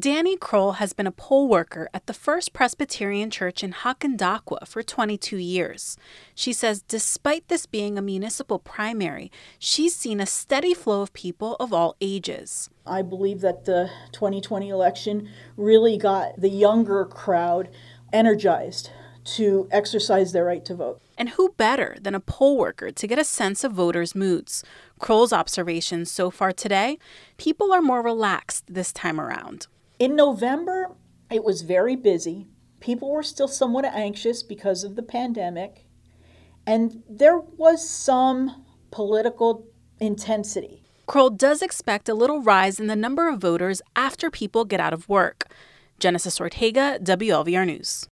Danny Kroll has been a poll worker at the First Presbyterian Church in Hackendakwa for 22 years. She says despite this being a municipal primary, she's seen a steady flow of people of all ages. I believe that the 2020 election really got the younger crowd energized to exercise their right to vote. And who better than a poll worker to get a sense of voters' moods? Kroll's observations so far today, people are more relaxed this time around. In November, it was very busy. People were still somewhat anxious because of the pandemic, and there was some political intensity. Kroll does expect a little rise in the number of voters after people get out of work. Genesis Ortega, WLVR News.